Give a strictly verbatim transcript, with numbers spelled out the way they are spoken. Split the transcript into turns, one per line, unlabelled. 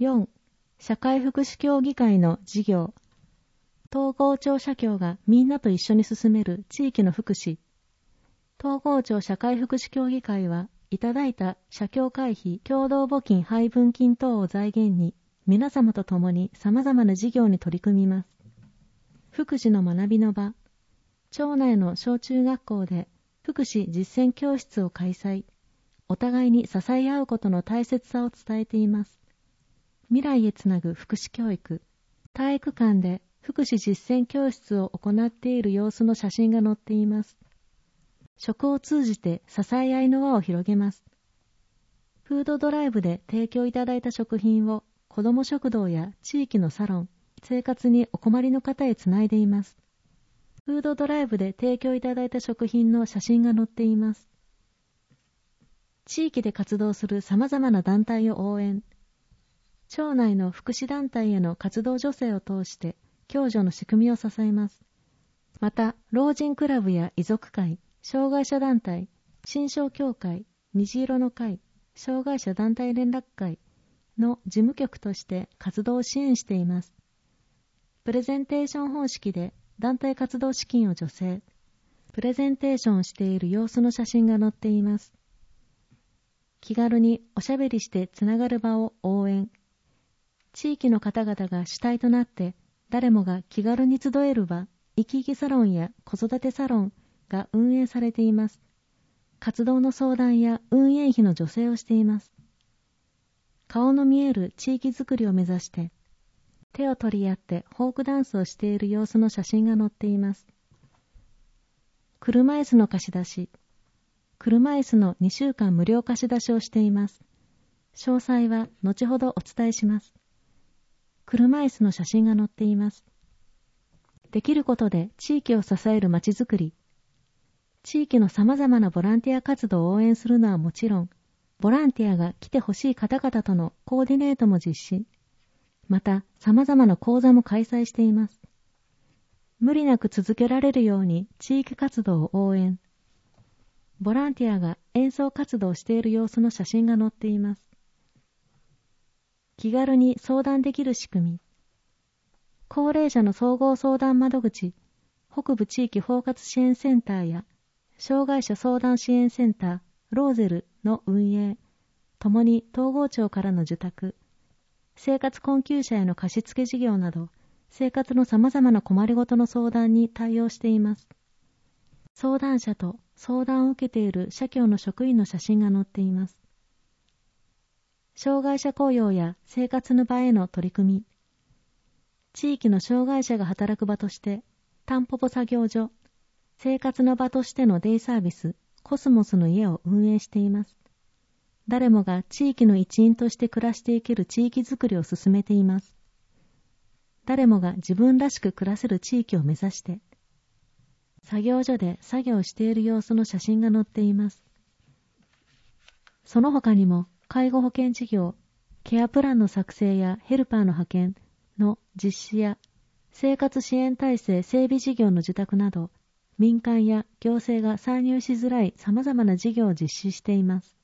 よん. 社会福祉協議会の事業。東郷町社協がみんなと一緒に進める地域の福祉。東郷町社会福祉協議会はいただいた社協会費共同募金配分金等を財源に皆様と共に様々な事業に取り組みます。福祉の学びの場。町内の小中学校で福祉実践教室を開催。お互いに支え合うことの大切さを伝えています。未来へつなぐ福祉教育。体育館で福祉実践教室を行っている様子の写真が載っています。食を通じて支え合いの輪を広げます。フードドライブで提供いただいた食品を子ども食堂や地域のサロン、生活にお困りの方へつないでいます。フードドライブで提供いただいた食品の写真が載っています。地域で活動する様々な団体を応援。町内の福祉団体への活動助成を通して共助の仕組みを支えます。また、老人クラブや遺族会、障害者団体、新商協会、虹色の会、障害者団体連絡会の事務局として活動を支援しています。プレゼンテーション方式で団体活動資金を助成。プレゼンテーションをしている様子の写真が載っています。気軽におしゃべりしてつながる場を応援。地域の方々が主体となって誰もが気軽に集える場、生き生きサロンや子育てサロンが運営されています。活動の相談や運営費の助成をしています。顔の見える地域づくりを目指して手を取り合ってフォークダンスをしている様子の写真が載っています。車椅子の貸し出し。車椅子のにしゅうかん無料貸し出しをしています。詳細は後ほどお伝えします。車椅子の写真が載っています。できることで地域を支えるまちづくり。地域の様々なボランティア活動を応援するのはもちろん、ボランティアが来てほしい方々とのコーディネートも実施。また、様々な講座も開催しています。無理なく続けられるように地域活動を応援。ボランティアが演奏活動をしている様子の写真が載っています。気軽に相談できる仕組み。高齢者の総合相談窓口、北部地域包括支援センターや、障害者相談支援センター、ローゼルの運営、ともに東郷町からの受託、生活困窮者への貸付事業など、生活の様々な困りごとの相談に対応しています。相談者と相談を受けている社協の職員の写真が載っています。障害者雇用や生活の場への取り組み。地域の障害者が働く場として、タンポポ作業所、生活の場としてのデイサービス、コスモスの家を運営しています。誰もが地域の一員として暮らしていける地域づくりを進めています。誰もが自分らしく暮らせる地域を目指して、作業所で作業している様子の写真が載っています。その他にも、介護保険事業、ケアプランの作成やヘルパーの派遣の実施や、生活支援体制整備事業の受託など、民間や行政が参入しづらい様々な事業を実施しています。